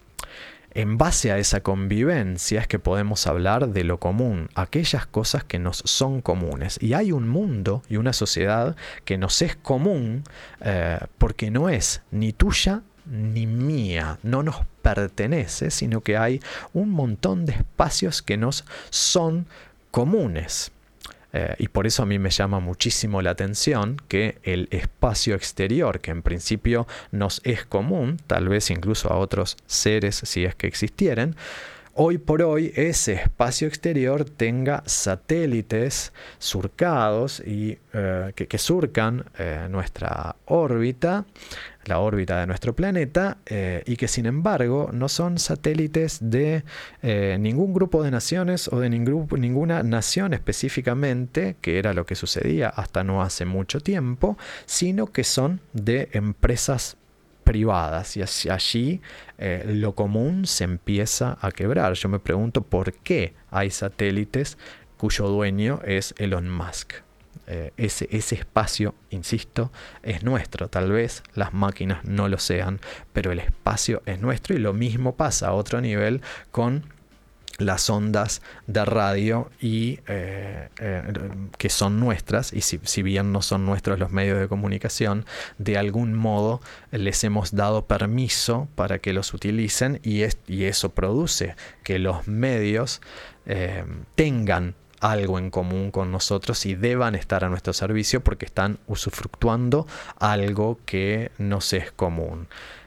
en base a esa convivencia es que podemos hablar de lo común, aquellas cosas que nos son comunes. Y hay un mundo y una sociedad que nos es común eh, porque no es ni tuya ni mía, no nos pertenece, sino que hay un montón de espacios que nos son comunes. Eh, y por eso a mí me llama muchísimo la atención que el espacio exterior, que en principio nos es común, tal vez incluso a otros seres si es que existieran, hoy por hoy ese espacio exterior tenga satélites surcados y eh, que, que surcan eh, nuestra órbita, la órbita de nuestro planeta, eh, y que sin embargo no son satélites de eh, ningún grupo de naciones o de ningún, ninguna nación específicamente, que era lo que sucedía hasta no hace mucho tiempo, sino que son de empresas privadas, y allí eh, lo común se empieza a quebrar. Yo me pregunto por qué hay satélites cuyo dueño es Elon Musk. Eh, ese, ese espacio, insisto, es nuestro. Tal vez las máquinas no lo sean, pero el espacio es nuestro, y lo mismo pasa a otro nivel con las ondas de radio y eh, eh, que son nuestras, y si, si bien no son nuestros los medios de comunicación, de algún modo les hemos dado permiso para que los utilicen, y, es, y eso produce que los medios eh, tengan algo en común con nosotros y deban estar a nuestro servicio porque están usufructuando algo que nos es común.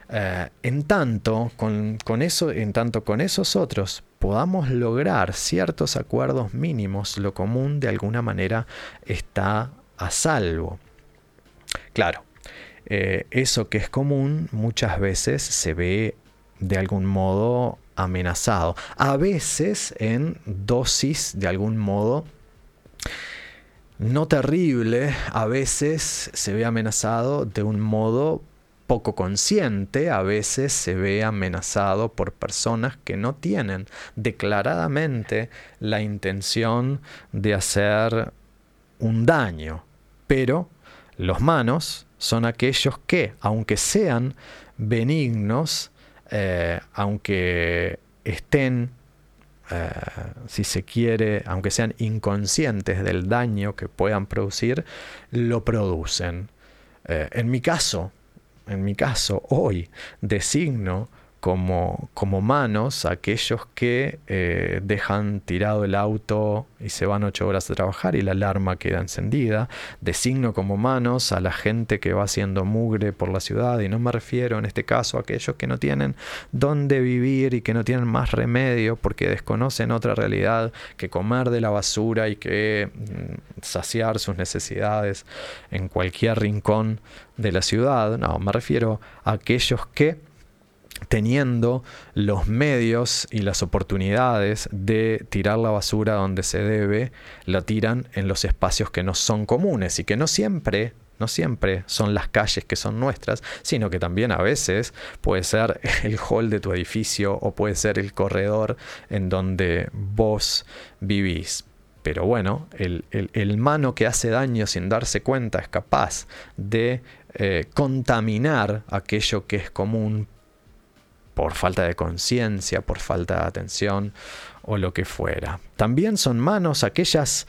Eh, en tanto, con, con eso, en tanto con esos otros podamos lograr ciertos acuerdos mínimos, lo común de alguna manera está a salvo. Claro, eh, eso que es común muchas veces se ve de algún modo amenazado, a veces en dosis de algún modo no terrible, a veces se ve amenazado de un modo poco consciente, a veces se ve amenazado por personas que no tienen declaradamente la intención de hacer un daño, pero los manos son aquellos que, aunque sean benignos, eh, aunque estén, eh, si se quiere, aunque sean inconscientes del daño que puedan producir, lo producen. Eh, en mi caso, en mi caso, hoy designo como, como manos a aquellos que eh, dejan tirado el auto y se van ocho horas a trabajar y la alarma queda encendida. Designo como manos a la gente que va haciendo mugre por la ciudad, y no me refiero en este caso a aquellos que no tienen dónde vivir y que no tienen más remedio porque desconocen otra realidad que comer de la basura y que mm, saciar sus necesidades en cualquier rincón de la ciudad. No, me refiero a aquellos que, teniendo los medios y las oportunidades de tirar la basura donde se debe, la tiran en los espacios que no son comunes y que no siempre, no siempre son las calles que son nuestras, sino que también a veces puede ser el hall de tu edificio o puede ser el corredor en donde vos vivís. Pero bueno, el, el, el mano que hace daño sin darse cuenta es capaz de eh, contaminar aquello que es común por falta de conciencia, por falta de atención o lo que fuera. También son manos aquellas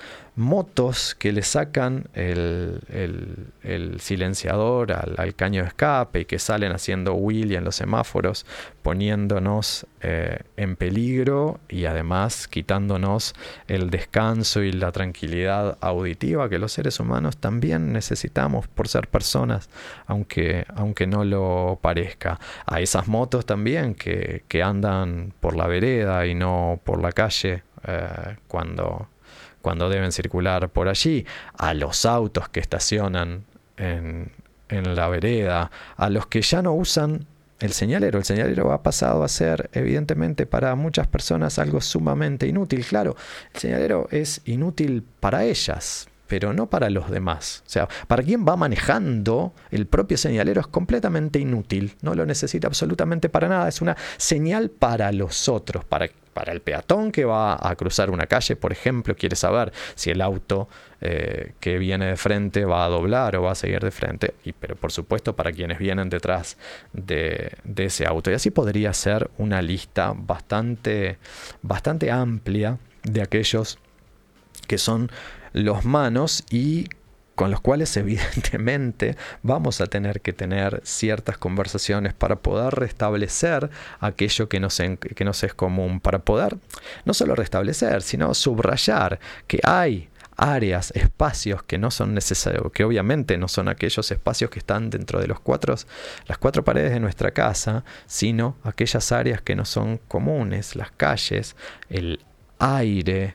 motos que le sacan el, el, el silenciador al, al caño de escape y que salen haciendo wheelie en los semáforos, poniéndonos eh, en peligro y además quitándonos el descanso y la tranquilidad auditiva que los seres humanos también necesitamos por ser personas, aunque, aunque no lo parezca. A esas motos también que, que andan por la vereda y no por la calle eh, cuando... cuando deben circular por allí, a los autos que estacionan en, en la vereda, a los que ya no usan el señalero. El señalero ha pasado a ser, evidentemente, para muchas personas algo sumamente inútil. Claro, el señalero es inútil para ellas, pero no para los demás. O sea, para quien va manejando, el propio señalero es completamente inútil. No lo necesita absolutamente para nada. Es una señal para los otros, para, para el peatón que va a cruzar una calle, por ejemplo, quiere saber si el auto eh, que viene de frente va a doblar o va a seguir de frente. Y, pero por supuesto para quienes vienen detrás de, de ese auto. Y así podría ser una lista bastante, bastante amplia de aquellos que son los manos y con los cuales evidentemente vamos a tener que tener ciertas conversaciones para poder restablecer aquello que nos, en, que nos es común, para poder no solo restablecer, sino subrayar que hay áreas, espacios que no son necesarios, que obviamente no son aquellos espacios que están dentro de los cuatro, las cuatro paredes de nuestra casa, sino aquellas áreas que no son comunes, las calles, el aire,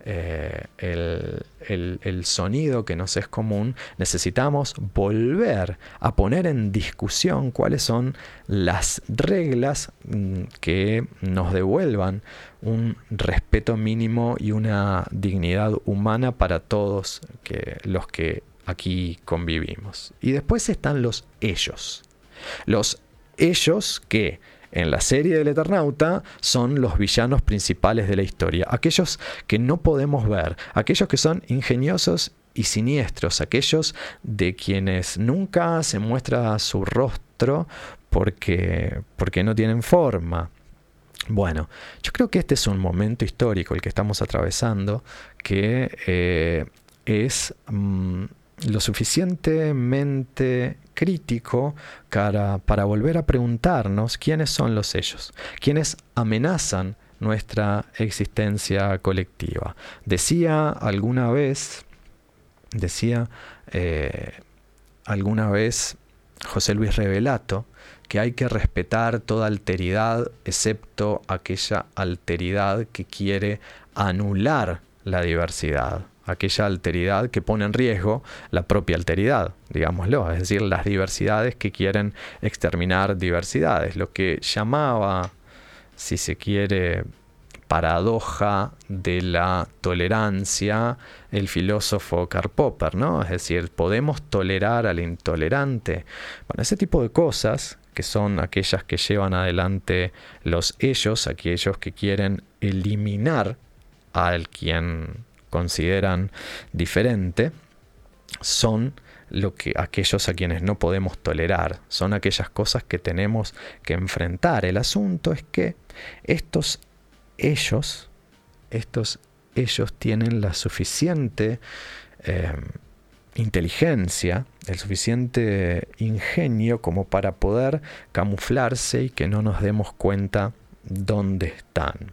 Eh, el, el, el sonido que nos es común. Necesitamos volver a poner en discusión cuáles son las reglas que nos devuelvan un respeto mínimo y una dignidad humana para todos que, los que aquí convivimos. Y después están los ellos. Los ellos que en la serie del Eternauta son los villanos principales de la historia, aquellos que no podemos ver, aquellos que son ingeniosos y siniestros, aquellos de quienes nunca se muestra su rostro porque, porque no tienen forma. Bueno, yo creo que este es un momento histórico el que estamos atravesando, que eh, es mmm, lo suficientemente crítico para, para volver a preguntarnos quiénes son los ellos, quiénes amenazan nuestra existencia colectiva. Decía alguna vez, decía eh, alguna vez José Luis Revelato que hay que respetar toda alteridad, excepto aquella alteridad que quiere anular la diversidad, aquella alteridad que pone en riesgo la propia alteridad, digámoslo, es decir, las diversidades que quieren exterminar diversidades, lo que llamaba, si se quiere, paradoja de la tolerancia el filósofo Karl Popper, ¿no? Es decir, podemos tolerar al intolerante. Bueno, ese tipo de cosas, que son aquellas que llevan adelante los ellos, aquellos que quieren eliminar al quien consideran diferente, son lo que aquellos a quienes no podemos tolerar, son aquellas cosas que tenemos que enfrentar. El asunto es que estos ellos, estos ellos tienen la suficiente eh, inteligencia, el suficiente ingenio como para poder camuflarse y que no nos demos cuenta dónde están.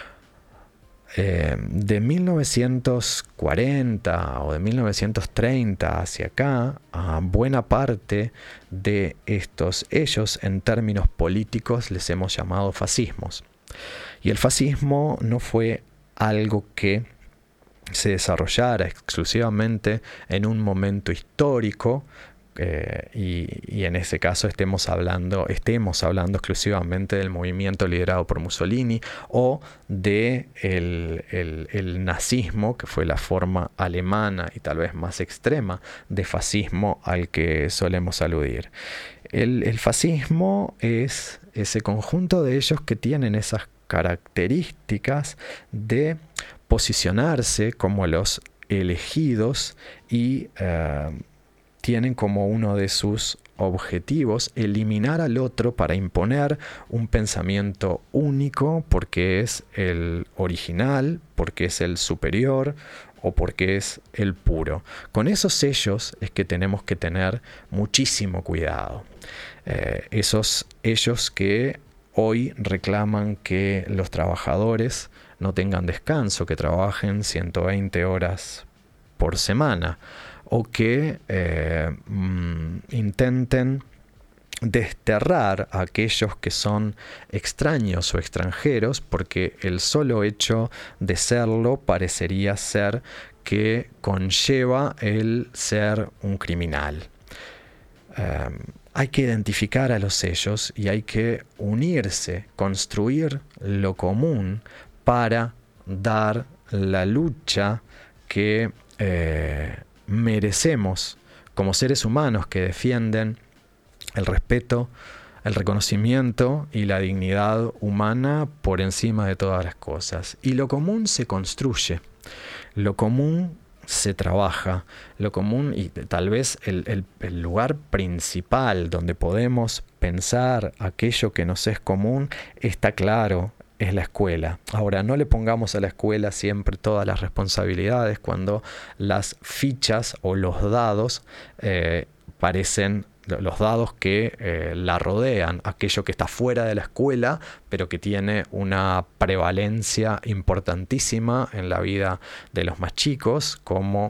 Eh, de mil novecientos cuarenta o de mil novecientos treinta hacia acá, a buena parte de estos ellos en términos políticos les hemos llamado fascismos. Y el fascismo no fue algo que se desarrollara exclusivamente en un momento histórico, eh, y, y en ese caso estemos hablando, estemos hablando exclusivamente del movimiento liderado por Mussolini o de el, el, el nazismo, que fue la forma alemana y tal vez más extrema de fascismo al que solemos aludir. El, el fascismo es ese conjunto de ellos que tienen esas características de posicionarse como los elegidos y eh, tienen como uno de sus objetivos eliminar al otro para imponer un pensamiento único porque es el original, porque es el superior o porque es el puro. Con esos sellos es que tenemos que tener muchísimo cuidado. Eh, esos ellos que hoy reclaman que los trabajadores no tengan descanso, que trabajen ciento veinte horas por semana o que eh, mm, intenten desterrar a aquellos que son extraños o extranjeros porque el solo hecho de serlo parecería ser que conlleva el ser un criminal. Eh, Hay que identificar a los ellos y hay que unirse, construir lo común para dar la lucha que eh, merecemos como seres humanos que defienden el respeto, el reconocimiento y la dignidad humana por encima de todas las cosas. Y lo común se construye, lo común se trabaja, lo común y tal vez el, el, el lugar principal donde podemos pensar aquello que nos es común está claro, es la escuela. Ahora, no le pongamos a la escuela siempre todas las responsabilidades cuando las fichas o los dados eh, parecen los dados que eh, la rodean, aquello que está fuera de la escuela, pero que tiene una prevalencia importantísima en la vida de los más chicos, como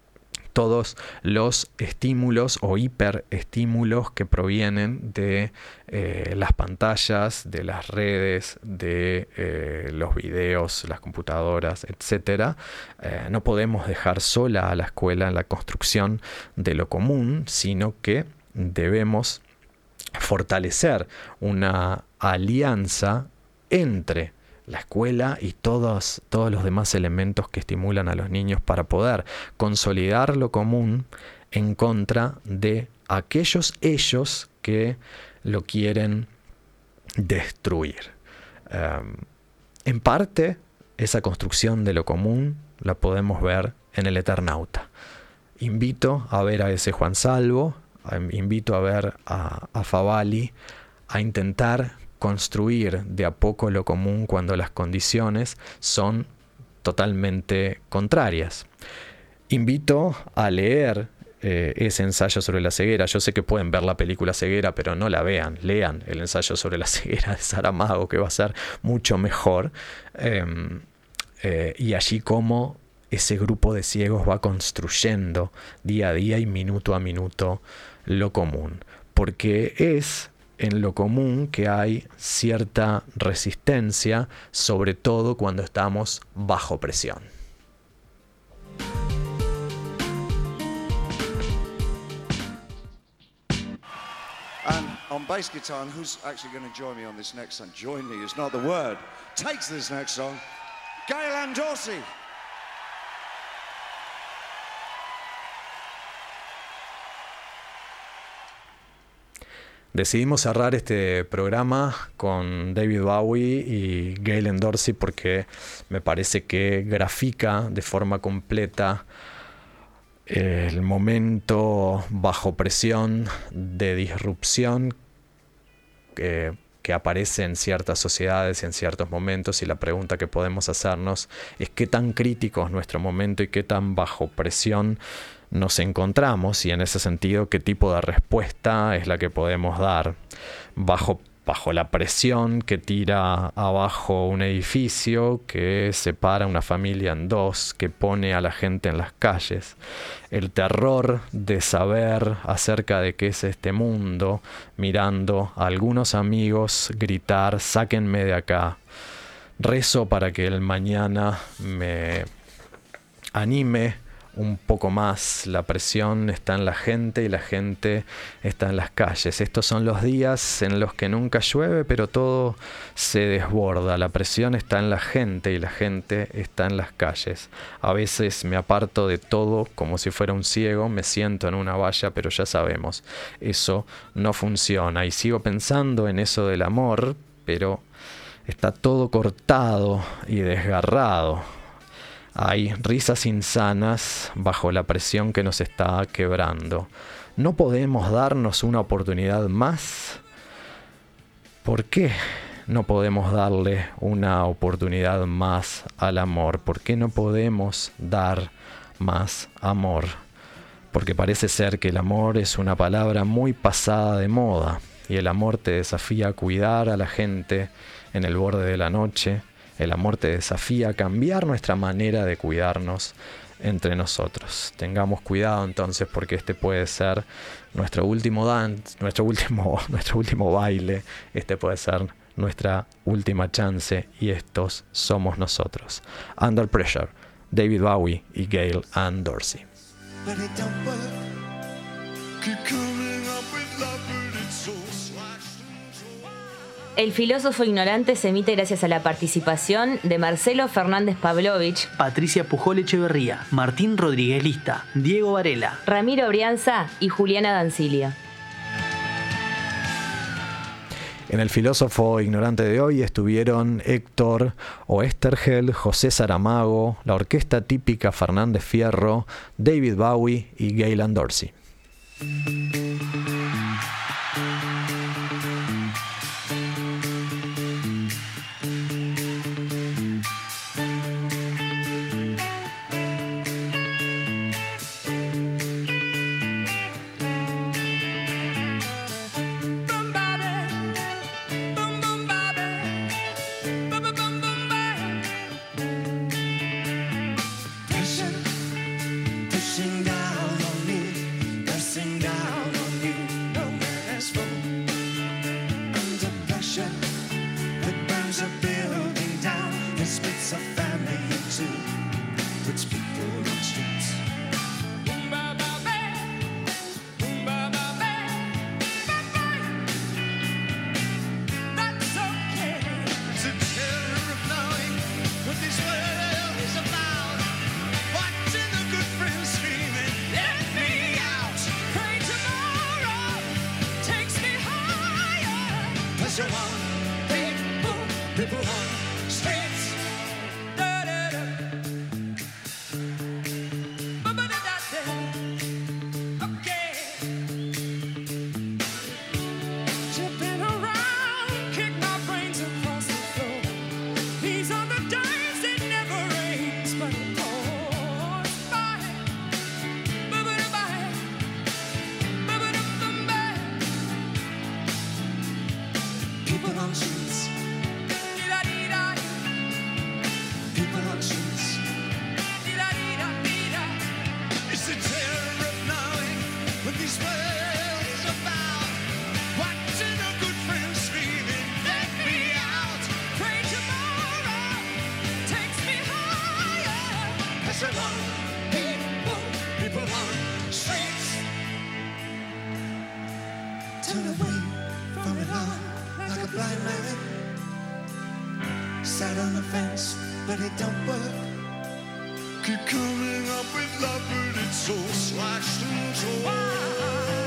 todos los estímulos o hiperestímulos que provienen de eh, las pantallas, de las redes, de eh, los videos, las computadoras, etcétera. Eh, no podemos dejar sola a la escuela en la construcción de lo común, sino que debemos fortalecer una alianza entre la escuela y todos, todos los demás elementos que estimulan a los niños para poder consolidar lo común en contra de aquellos ellos que lo quieren destruir. Um, en parte, esa construcción de lo común la podemos ver en El Eternauta. Invito a ver a ese Juan Salvo, invito a ver a, a Favalli, a intentar construir de a poco lo común cuando las condiciones son totalmente contrarias. Invito a leer eh, ese ensayo sobre la ceguera. Yo sé que pueden ver la película Ceguera, pero no la vean. Lean el ensayo sobre la ceguera de Saramago, que va a ser mucho mejor. Eh, eh, y allí cómo ese grupo de ciegos va construyendo día a día y minuto a minuto lo común. Porque es en lo común que hay cierta resistencia, sobre todo cuando estamos bajo presión. And on bass guitar, and who's actually going to join me on this next song? Join me is not the word. Takes this next song, Gail Ann Dorsey. Decidimos cerrar este programa con David Bowie y Gail Dorsey porque me parece que grafica de forma completa el momento bajo presión de disrupción que, que aparece en ciertas sociedades y en ciertos momentos, y la pregunta que podemos hacernos es qué tan crítico es nuestro momento y qué tan bajo presión nos encontramos, y en ese sentido qué tipo de respuesta es la que podemos dar bajo, bajo la presión que tira abajo un edificio, que separa una familia en dos, que pone a la gente en las calles, el terror de saber acerca de qué es este mundo, mirando a algunos amigos gritar sáquenme de acá, rezo para que el mañana me anime un poco más. La presión está en la gente y la gente está en las calles. Estos son los días en los que nunca llueve, pero todo se desborda. La presión está en la gente y la gente está en las calles. A veces me aparto de todo como si fuera un ciego, me siento en una valla, pero ya sabemos, eso no funciona. Y sigo pensando en eso del amor, pero está todo cortado y desgarrado. Hay risas insanas bajo la presión que nos está quebrando. ¿No podemos darnos una oportunidad más? ¿Por qué no podemos darle una oportunidad más al amor? ¿Por qué no podemos dar más amor? Porque parece ser que el amor es una palabra muy pasada de moda, y el amor te desafía a cuidar a la gente en el borde de la noche. El amor te desafía a cambiar nuestra manera de cuidarnos entre nosotros. Tengamos cuidado entonces, porque este puede ser nuestro último dance, nuestro último, nuestro último baile. Este puede ser nuestra última chance, y estos somos nosotros. Under Pressure, David Bowie y Gail Ann Dorsey. El filósofo ignorante se emite gracias a la participación de Marcelo Fernández Pavlovich, Patricia Pujol Echeverría, Martín Rodríguez Lista, Diego Varela, Ramiro Brianza y Juliana Dancilia. En el filósofo ignorante de hoy estuvieron Héctor Oesterheld, José Saramago, la orquesta típica Fernández Fierro, David Bowie y Gail Ann Dorsey. Pushing down on me, pressing down. sat on the fence, but it don't work. Keep coming up with love, but it's so slashed and torn.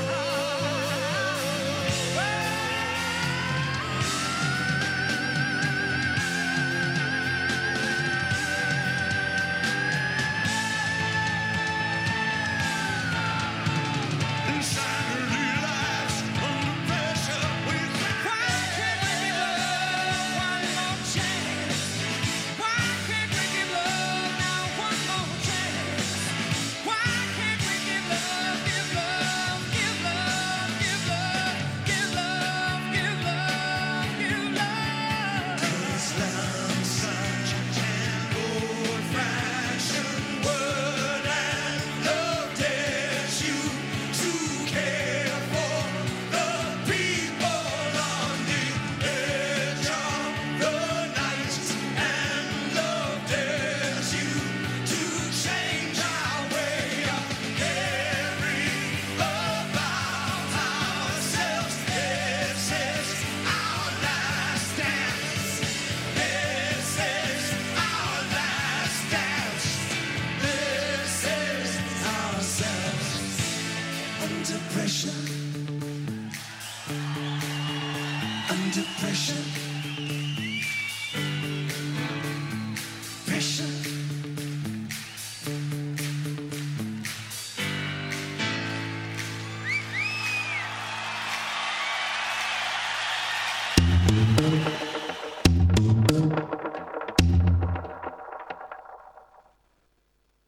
Under pressure, under pressure.